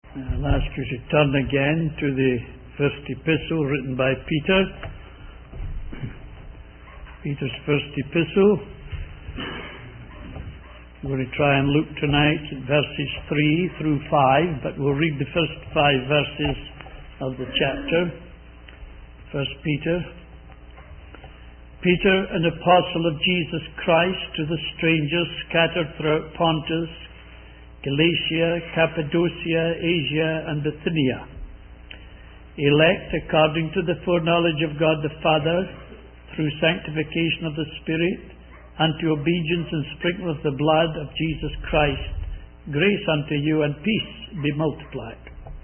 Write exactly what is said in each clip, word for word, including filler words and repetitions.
I'll ask you to turn again to the first epistle written by Peter. Peter's first epistle. We're going to try and look tonight at verses three through five, but we'll read the first five verses of the chapter. First Peter. Peter, an apostle of Jesus Christ, to the strangers scattered throughout Pontus, Galatia, Cappadocia, Asia, and Bithynia, elect according to the foreknowledge of God the Father, through sanctification of the Spirit, unto obedience and sprinkling of the blood of Jesus Christ, grace unto you and peace be multiplied.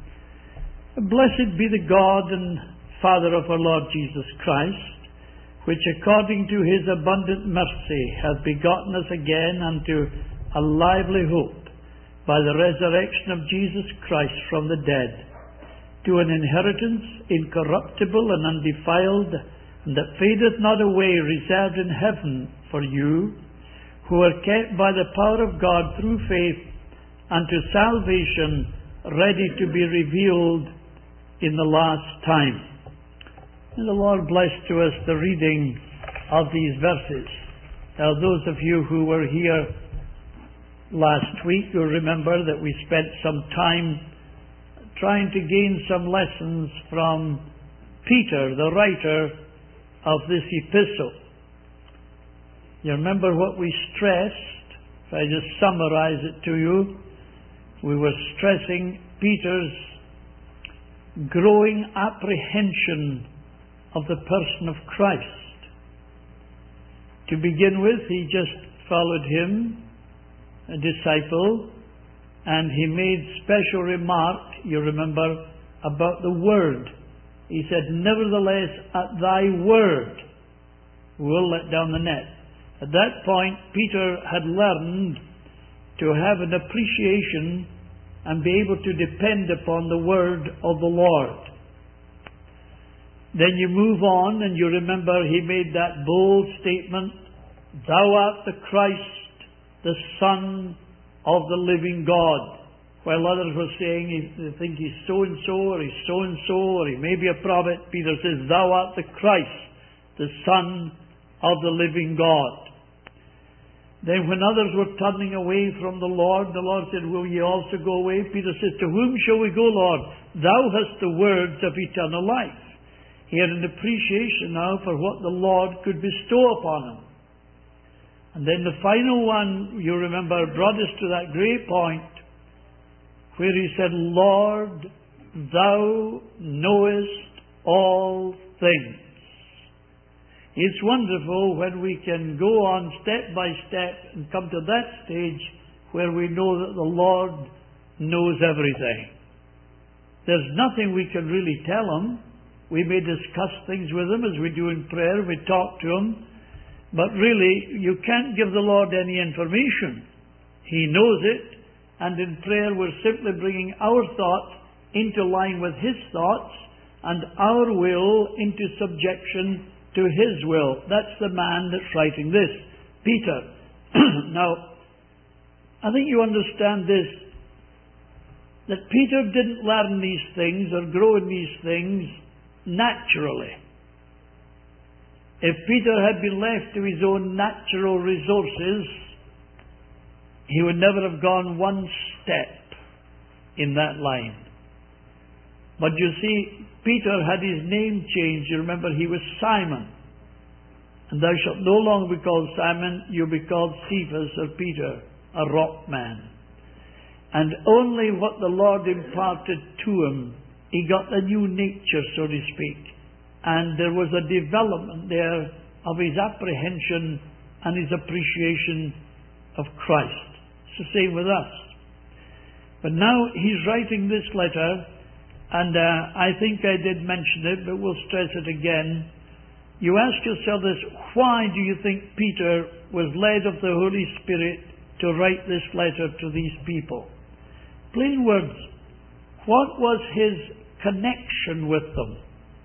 Blessed be the God and Father of our Lord Jesus Christ, which according to his abundant mercy hath begotten us again unto a lively hope, by the resurrection of Jesus Christ from the dead, to an inheritance incorruptible and undefiled, and that fadeth not away, reserved in heaven for you, who are kept by the power of God through faith unto salvation, ready to be revealed in the last time. And the Lord bless to us the reading of these verses. Now, those of you who were here last week, you'll remember that we spent some time trying to gain some lessons from Peter, the writer of this epistle. You remember what we stressed? If I just summarize it to you, we were stressing Peter's growing apprehension of the person of Christ. To begin with, he just followed him, a disciple, and he made special remark, you remember, about the word. He said, nevertheless, at thy word we'll let down the net. At that point, Peter had learned to have an appreciation and be able to depend upon the word of the Lord. Then you move on, and you remember he made that bold statement, thou art the Christ, the Son of the living God. While others were saying, they think he's so-and-so, or he's so-and-so, or he may be a prophet, Peter says, thou art the Christ, the Son of the living God. Then when others were turning away from the Lord, the Lord said, will ye also go away? Peter says, to whom shall we go, Lord? Thou hast the words of eternal life. He had an appreciation now for what the Lord could bestow upon him. And then the final one, you remember, brought us to that great point where he said, Lord, thou knowest all things. It's wonderful when we can go on step by step and come to that stage where we know that the Lord knows everything. There's nothing we can really tell him. We may discuss things with him as we do in prayer, we talk to him. But really, you can't give the Lord any information. He knows it, and in prayer we're simply bringing our thoughts into line with his thoughts, and our will into subjection to his will. That's the man that's writing this, Peter. Now, I think you understand this, that Peter didn't learn these things or grow in these things naturally. If Peter had been left to his own natural resources, he would never have gone one step in that line. But you see, Peter had his name changed. You remember, he was Simon. And thou shalt no longer be called Simon, you'll be called Cephas, or Peter, a rock man. And only what the Lord imparted to him, he got a new nature, so to speak. And there was a development there of his apprehension and his appreciation of Christ. It's the same with us. But now he's writing this letter, and uh, I think I did mention it, but we'll stress it again. You ask yourself this, why do you think Peter was led of the Holy Spirit to write this letter to these people? Plain words, what was his connection with them?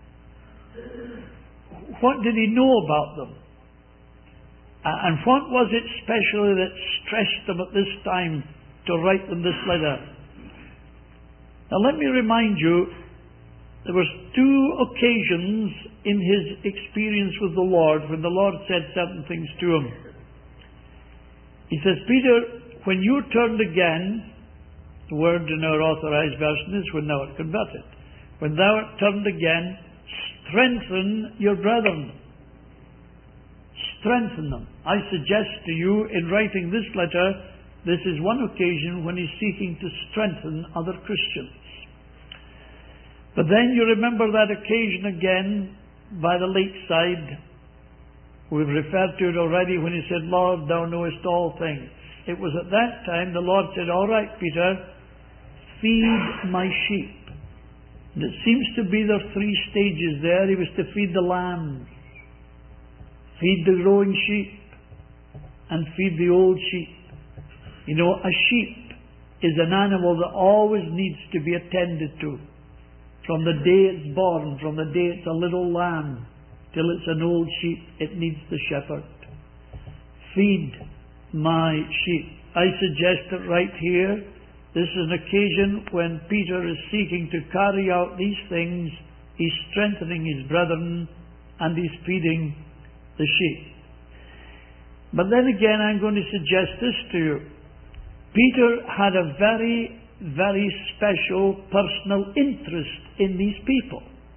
What did he know about them? And what was it specially that stressed them at this time to write them this letter? Now let me remind you, there was two occasions in his experience with the Lord when the Lord said certain things to him. He says, Peter, when you turned again, the word in our authorized version is when thou art converted. When thou art turned again, strengthen your brethren. Strengthen them. I suggest to you in writing this letter, this is one occasion when he's seeking to strengthen other Christians. But then you remember that occasion again by the lakeside. We've referred to it already when he said, Lord, thou knowest all things. It was at that time the Lord said, all right, Peter, feed my sheep. And it seems to be there are three stages there. He was to feed the lambs, feed the growing sheep, and feed the old sheep. You know, a sheep is an animal that always needs to be attended to. From the day it's born, from the day it's a little lamb, till it's an old sheep, it needs the shepherd. Feed my sheep. I suggest that right here, this is an occasion when Peter is seeking to carry out these things. He's strengthening his brethren and he's feeding the sheep. But then again, I'm going to suggest this to you. Peter had a very, very special personal interest in these people.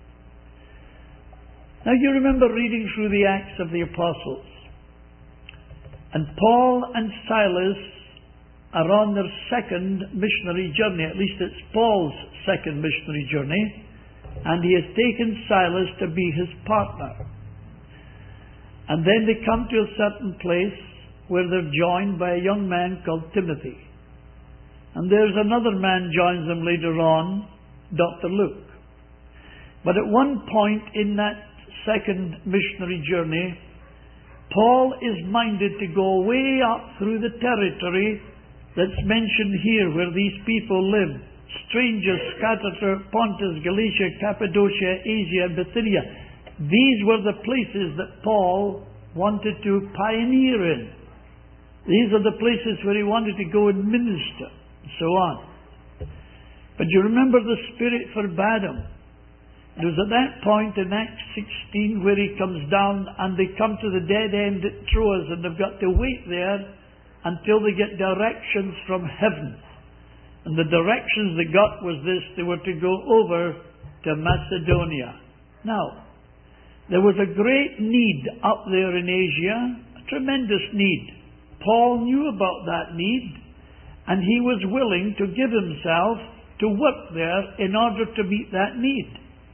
Now you remember reading through the Acts of the Apostles. And Paul and Silas are on their second missionary journey. At least it's Paul's second missionary journey. And he has taken Silas to be his partner. And then they come to a certain place where they're joined by a young man called Timothy. And there's another man joins them later on, Doctor Luke. But at one point in that second missionary journey, Paul is minded to go way up through the territory that's mentioned here where these people live. Strangers scattered throughout Pontus, Galatia, Cappadocia, Asia, and Bithynia. These were the places that Paul wanted to pioneer in. These are the places where he wanted to go and minister, and so on. But you remember the Spirit forbade him. It was at that point in Acts sixteen where he comes down and they come to the dead end at Troas and they've got to wait there until they get directions from heaven. And the directions they got was this: they were to go over to Macedonia. Now, there was a great need up there in Asia, a tremendous need. Paul knew about that need, and he was willing to give himself to work there in order to meet that need.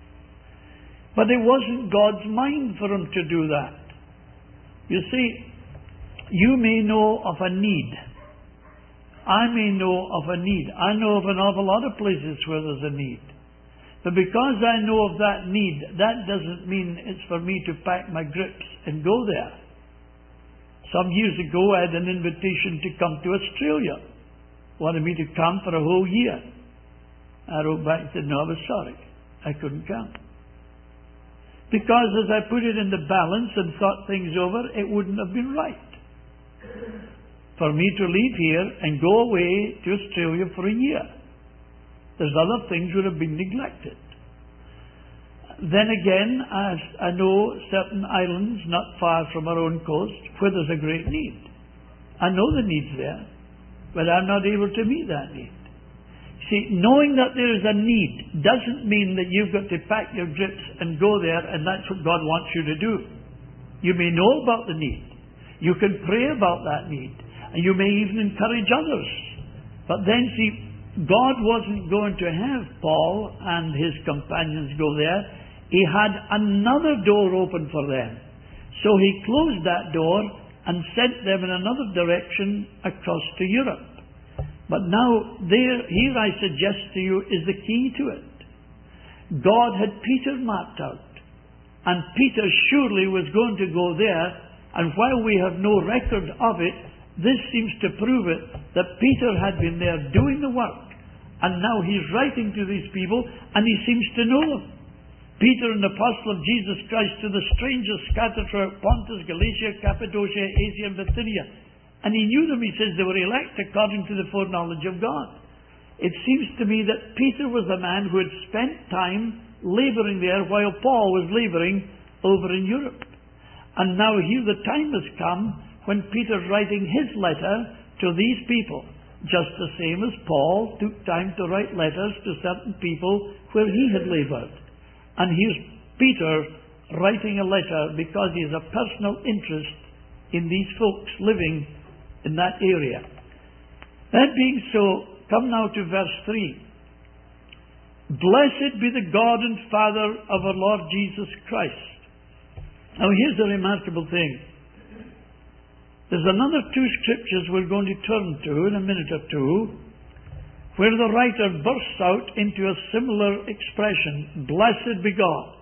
But it wasn't God's mind for him to do that. You see, you may know of a need. I may know of a need. I know of an awful lot of places where there's a need. But because I know of that need, that doesn't mean it's for me to pack my grips and go there. Some years ago I had an invitation to come to Australia. Wanted me to come for a whole year. I wrote back and said, no, I was sorry. I couldn't come. Because as I put it in the balance and thought things over, it wouldn't have been right for me to leave here and go away to Australia for a year. There's other things would have been neglected. Then again, as I know certain islands not far from our own coast where there's a great need. I know the need's there, but I'm not able to meet that need. See, knowing that there is a need doesn't mean that you've got to pack your grips and go there and that's what God wants you to do. You may know about the need. You can pray about that need. And you may even encourage others. But then see, God wasn't going to have Paul and his companions go there. He had another door open for them. So he closed that door and sent them in another direction across to Europe. But now, there, here I suggest to you is the key to it. God had Peter marked out. And Peter surely was going to go there. And while we have no record of it, this seems to prove it, that Peter had been there doing the work. And now he's writing to these people, and he seems to know them. Peter, an apostle of Jesus Christ, to the strangers scattered throughout Pontus, Galatia, Cappadocia, Asia, and Bithynia. And he knew them. He says they were elect according to the foreknowledge of God. it seems to me that Peter was a man who had spent time labouring there while Paul was labouring over in Europe. And now here the time has come when Peter's writing his letter to these people, just the same as Paul took time to write letters to certain people where he had laboured. And here's Peter writing a letter because he has a personal interest in these folks living in that area. That being so, come now to verse three. Blessed be the God and Father of our Lord Jesus Christ. Now here's a remarkable thing. There's another two scriptures we're going to turn to in a minute or two, where the writer bursts out into a similar expression, blessed be God.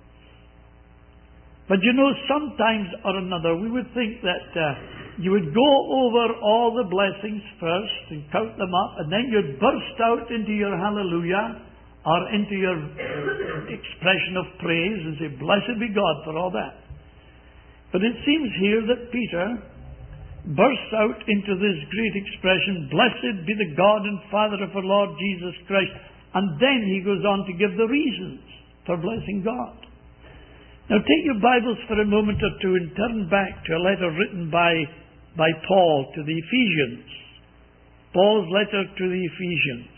But you know, sometimes or another, we would think that uh, you would go over all the blessings first and count them up, and then you'd burst out into your hallelujah or into your expression of praise and say, blessed be God for all that. But it seems here that Peter bursts out into this great expression, blessed be the God and Father of our Lord Jesus Christ. And then he goes on to give the reasons for blessing God. Now take your Bibles for a moment or two and turn back to a letter written by, by Paul to the Ephesians. Paul's letter to the Ephesians.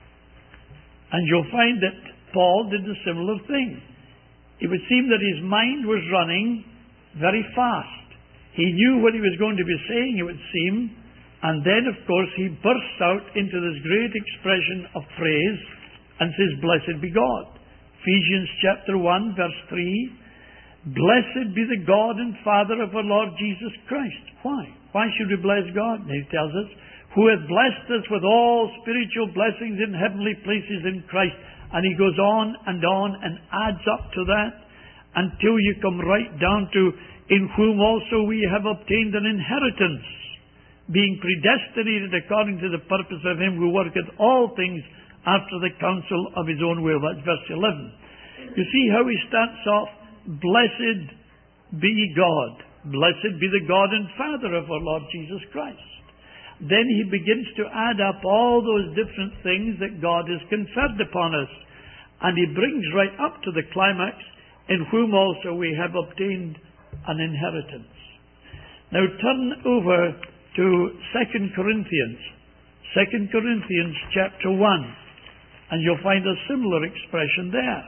And you'll find that Paul did a similar thing. It would seem that his mind was running very fast. He knew what he was going to be saying, it would seem. And then, of course, he bursts out into this great expression of praise and says, blessed be God. Ephesians chapter one, verse three. Blessed be the God and Father of our Lord Jesus Christ. Why? Why should we bless God? And he tells us, who hath blessed us with all spiritual blessings in heavenly places in Christ. And he goes on and on and adds up to that until you come right down to, in whom also we have obtained an inheritance, being predestinated according to the purpose of him who worketh all things after the counsel of his own will. That's verse eleven. You see how he starts off, blessed be God. Blessed be the God and Father of our Lord Jesus Christ. Then he begins to add up all those different things that God has conferred upon us. And he brings right up to the climax, in whom also we have obtained an inheritance. Now turn over to Second Corinthians. Second Corinthians chapter one. And you'll find a similar expression there.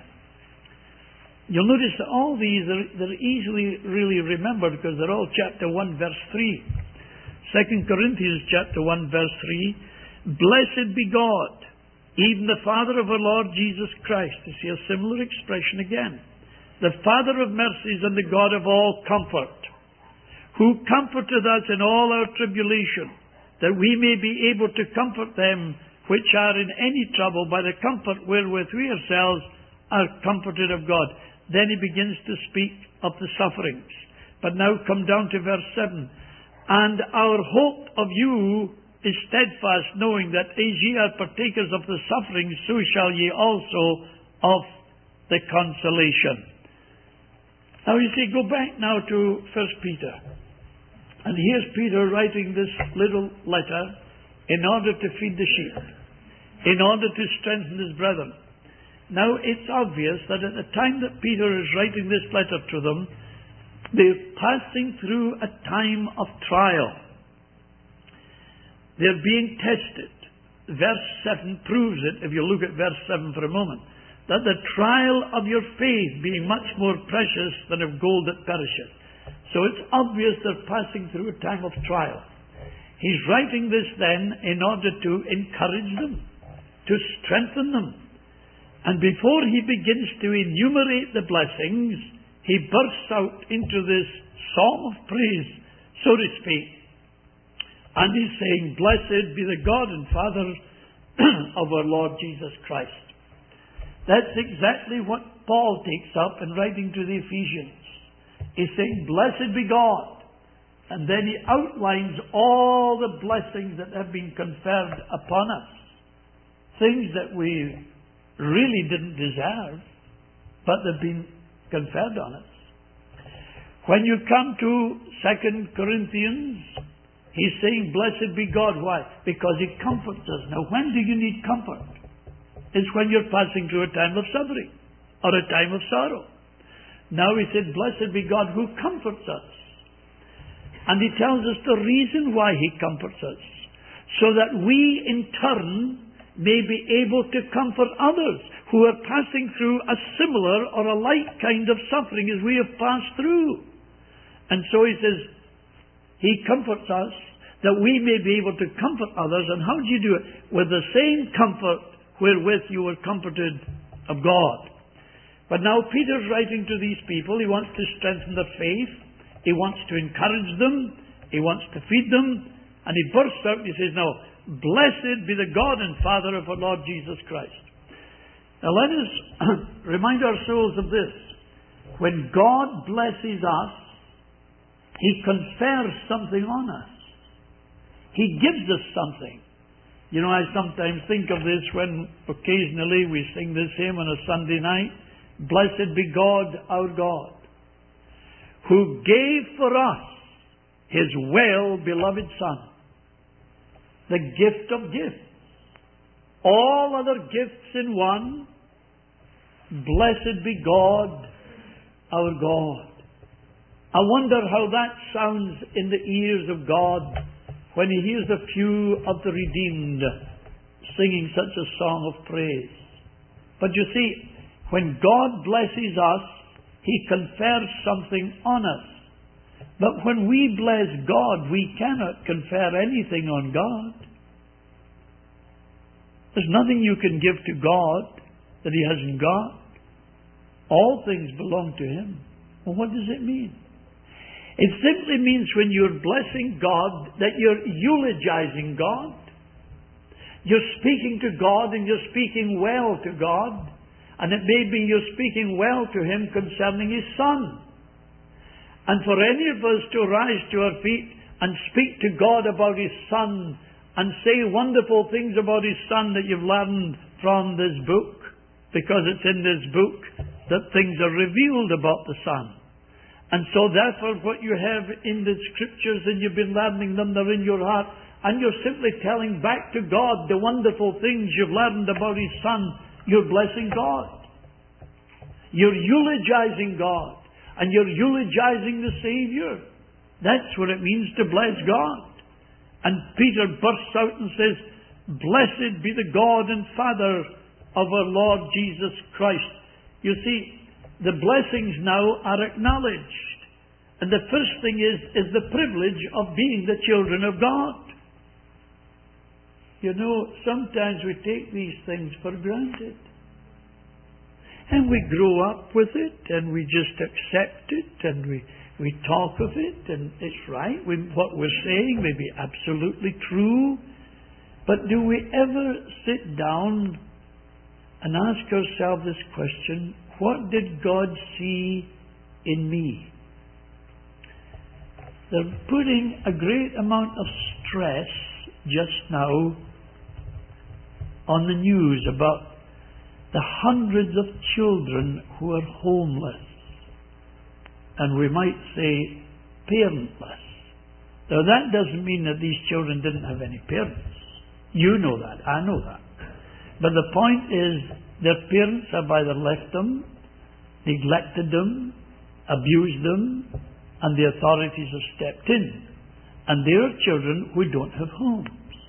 You'll notice that all these are they're easily really remembered because they're all chapter one, verse three. Second Corinthians chapter one, verse three. Blessed be God, even the Father of our Lord Jesus Christ. You see a similar expression again. The Father of mercies and the God of all comfort, who comforteth us in all our tribulation, that we may be able to comfort them which are in any trouble by the comfort wherewith we ourselves are comforted of God. Then he begins to speak of the sufferings. But now come down to verse seven. And our hope of you is steadfast, knowing that as ye are partakers of the sufferings, so shall ye also of the consolation. Now you see, go back now to First Peter. And here's Peter writing this little letter in order to feed the sheep, in order to strengthen his brethren. Now it's obvious that at the time that Peter is writing this letter to them, they're passing through a time of trial. They're being tested. Verse seven proves it, if you look at verse seven for a moment, that the trial of your faith being much more precious than of gold that perisheth. So it's obvious they're passing through a time of trial. He's writing this then in order to encourage them, to strengthen them. And before he begins to enumerate the blessings, he bursts out into this song of praise, so to speak. And he's saying, blessed be the God and Father of our Lord Jesus Christ. That's exactly what Paul takes up in writing to the Ephesians. He's saying, blessed be God. And then he outlines all the blessings that have been conferred upon us. Things that we really didn't deserve, but they've been conferred on us. When you come to Second Corinthians He's saying, blessed be God. Why? Because He comforts us. Now, when do you need comfort? It's when you're passing through a time of suffering or a time of sorrow. Now He said, blessed be God who comforts us. And He tells us the reason why He comforts us, so that we in turn may be able to comfort others who are passing through a similar or a like kind of suffering as we have passed through. And so He says, He comforts us that we may be able to comfort others. And how do you do it? With the same comfort wherewith you were comforted of God. But now Peter's writing to these people. He wants to strengthen their faith. He wants to encourage them. He wants to feed them. And he bursts out and he says, now, blessed be the God and Father of our Lord Jesus Christ. Now let us remind our souls of this. When God blesses us, He confers something on us. He gives us something. You know, I sometimes think of this when occasionally we sing this hymn on a Sunday night. Blessed be God, our God, who gave for us His well-beloved Son, the gift of gifts. All other gifts in one. Blessed be God, our God. I wonder how that sounds in the ears of God when He hears a few of the redeemed singing such a song of praise. But you see, when God blesses us, He confers something on us. But when we bless God, we cannot confer anything on God. There's nothing you can give to God that He hasn't got. All things belong to Him. Well, what does it mean? It simply means when you're blessing God that you're eulogizing God. You're speaking to God and you're speaking well to God. And it may be you're speaking well to Him concerning His Son. And for any of us to rise to our feet and speak to God about His Son and say wonderful things about His Son that you've learned from this book, because it's in this book that things are revealed about the Son. And so therefore what you have in the Scriptures and you've been learning them, they're in your heart, and you're simply telling back to God the wonderful things you've learned about His Son, you're blessing God. You're eulogizing God. And you're eulogizing the Savior. That's what it means to bless God. And Peter bursts out and says, blessed be the God and Father of our Lord Jesus Christ. You see, the blessings now are acknowledged. And the first thing is, is the privilege of being the children of God. You know, sometimes we take these things for granted. And we grow up with it, and we just accept it, and we, we talk of it, and it's right. We, what we're saying may be absolutely true. But do we ever sit down and ask ourselves this question, what did God see in me? They're putting a great amount of stress just now on the news about the hundreds of children who are homeless, and we might say parentless. Now that doesn't mean that these children didn't have any parents. You know that, I know that. But the point is, their parents have either left them, neglected them, abused them, and the authorities have stepped in. And there are children who don't have homes.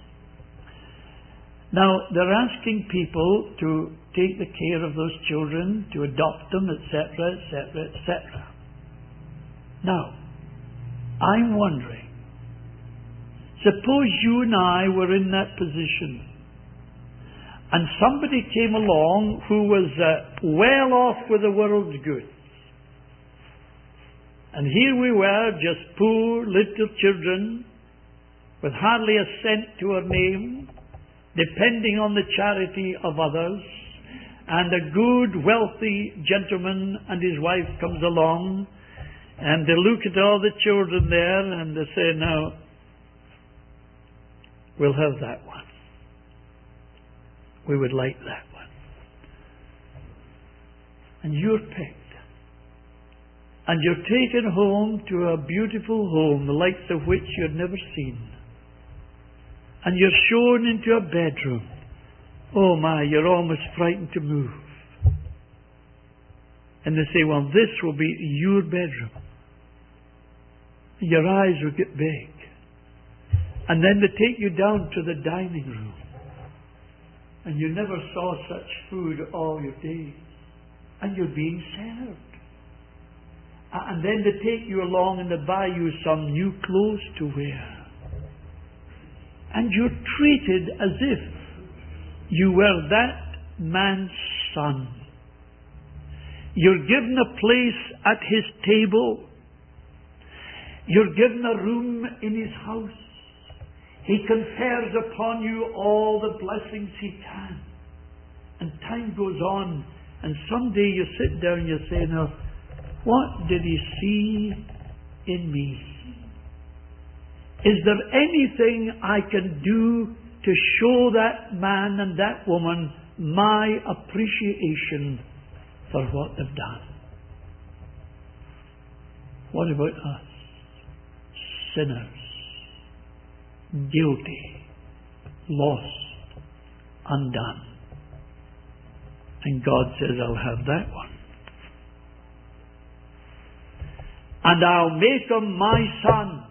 Now, they're asking people to take the care of those children, to adopt them, et cetera, et cetera, et cetera. Now, I'm wondering, suppose you and I were in that position, and somebody came along who was uh, well off with the world's goods. And here we were, just poor little children, with hardly a cent to our name, depending on the charity of others, and a good, wealthy gentleman and his wife comes along, and they look at all the children there, and they say, now, we'll have that one. We would like that one. And you're picked. And you're taken home to a beautiful home, the likes of which you'd never seen. and you're shown into a bedroom. Oh my, you're almost frightened to move. And they say, well, this will be your bedroom. Your eyes will get big. And then they take you down to the dining room. And you never saw such food all your days. And you're being served. And then they take you along and they buy you some new clothes to wear. And you're treated as if you were that man's son. You're given a place at his table. You're given a room in his house. He confers upon you all the blessings he can. And time goes on, and someday you sit down and you say, now, what did he see in me? Is there anything I can do to show that man and that woman my appreciation for what they've done? What about us? Sinners, guilty, lost, undone. And God says, I'll have that one. And I'll make him my son,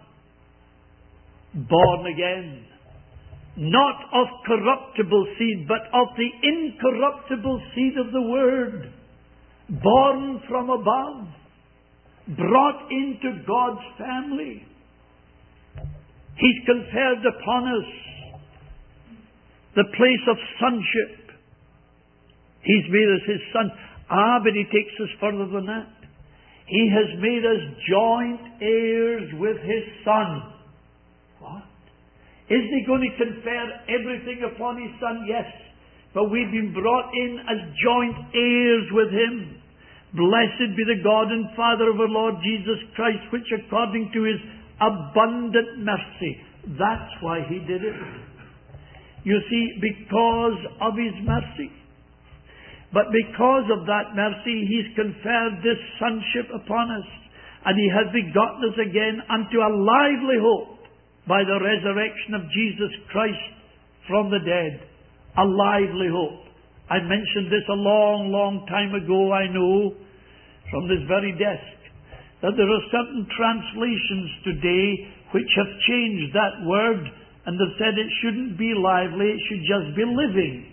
born again, not of corruptible seed, but of the incorruptible seed of the Word, born from above, brought into God's family. He's conferred upon us the place of sonship. He's made us his son. Ah, but he takes us further than that. He has made us joint heirs with his son. What? Isn't he going to confer everything upon his son? Yes. But we've been brought in as joint heirs with him. Blessed be the God and Father of our Lord Jesus Christ, which according to his abundant mercy. That's why he did it. You see, because of his mercy. But because of that mercy, he's conferred this sonship upon us. And he has begotten us again unto a lively hope by the resurrection of Jesus Christ from the dead. A lively hope. I mentioned this a long, long time ago, I know, from this very desk, that there are certain translations today which have changed that word, and they've said it shouldn't be lively, it should just be living.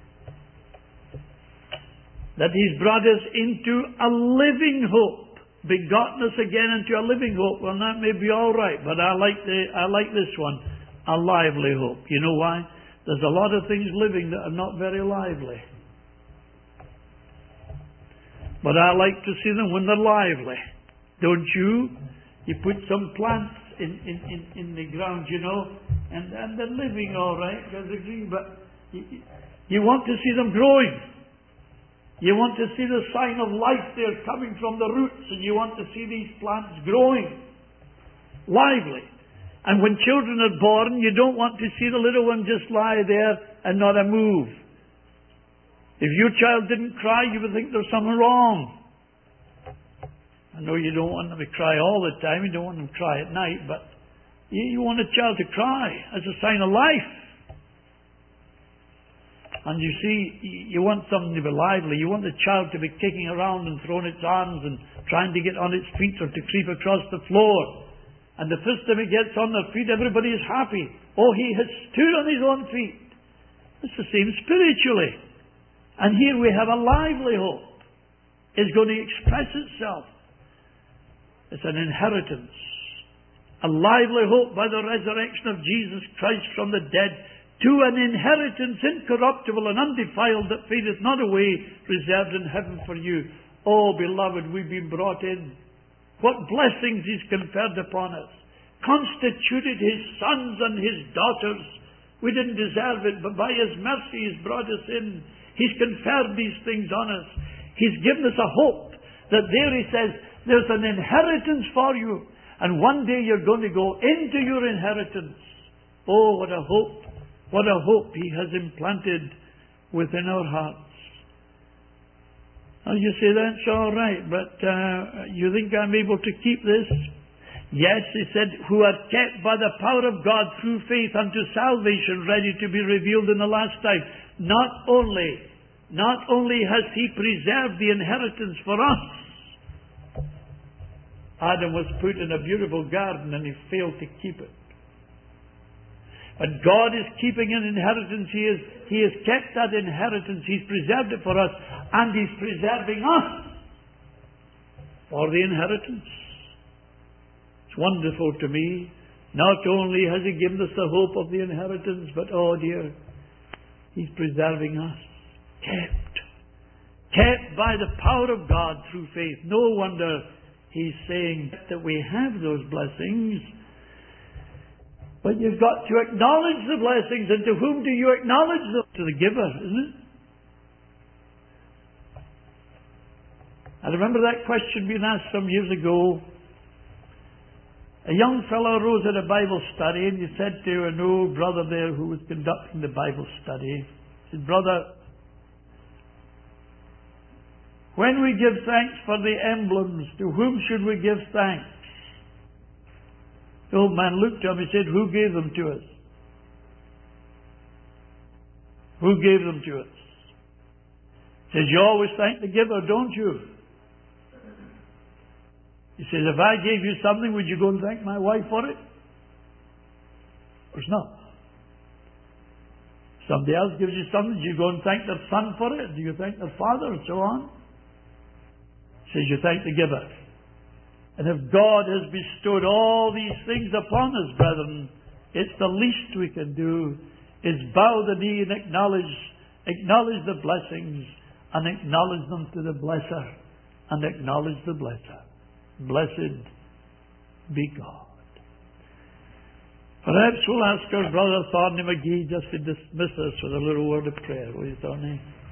That he's brought us into a living hope, begotten us again into a living hope. Well, that may be all right, but I like the I like this one, a lively hope. You know why? There's a lot of things living that are not very lively. But I like to see them when they're lively. Don't you? You put some plants in, in, in, in the ground, you know, and, and they're living all right, because they're green, but you, you want to see them growing. You want to see the sign of life there coming from the roots, and you want to see these plants growing lively. And when children are born, you don't want to see the little one just lie there and not a move. If your child didn't cry, you would think there's something wrong. I know you don't want them to cry all the time, you don't want them to cry at night, but you want a child to cry as a sign of life. And you see, you want something to be lively. You want the child to be kicking around and throwing its arms and trying to get on its feet or to creep across the floor. And the first time it gets on their feet, everybody is happy. Oh, he has stood on his own feet. It's the same spiritually. And here we have a lively hope. It's going to express itself. It's an inheritance. A lively hope by the resurrection of Jesus Christ from the dead, to an inheritance incorruptible and undefiled that fadeth not away, reserved in heaven for you. Oh, beloved, we've been brought in. What blessings he's conferred upon us. Constituted his sons and his daughters. We didn't deserve it, but by his mercy he's brought us in. He's conferred these things on us. He's given us a hope that there he says, there's an inheritance for you. And one day you're going to go into your inheritance. Oh, what a hope. What a hope he has implanted within our hearts. Now you say, that's all right, but uh, you think I'm able to keep this? Yes, he said, who are kept by the power of God through faith unto salvation, ready to be revealed in the last time. Not only, not only has he preserved the inheritance for us. Adam was put in a beautiful garden and he failed to keep it. But God is keeping an inheritance. He is, he has kept that inheritance. He's preserved it for us. And He's preserving us for the inheritance. It's wonderful to me. Not only has He given us the hope of the inheritance, but oh dear, He's preserving us. Kept. Kept by the power of God through faith. No wonder He's saying that we have those blessings. But you've got to acknowledge the blessings. And to whom do you acknowledge them? To the giver, isn't it? I remember that question being asked some years ago. A young fellow rose at a Bible study and he said to an old brother there who was conducting the Bible study, he said, "Brother, when we give thanks for the emblems, to whom should we give thanks?" The old man looked at him and said, "Who gave them to us? Who gave them to us?" He says, "You always thank the giver, don't you?" He says, "If I gave you something, would you go and thank my wife for it? Of course not. Somebody else gives you something, do you go and thank their son for it? Do you thank their father?" And so on. He says, "You thank the giver." And if God has bestowed all these things upon us, brethren, it's the least we can do is bow the knee and acknowledge, acknowledge the blessings and acknowledge them to the blesser and acknowledge the blesser. Blessed be God. Perhaps we'll ask our brother Thorny McGee just to dismiss us with a little word of prayer. Will you, Thorny?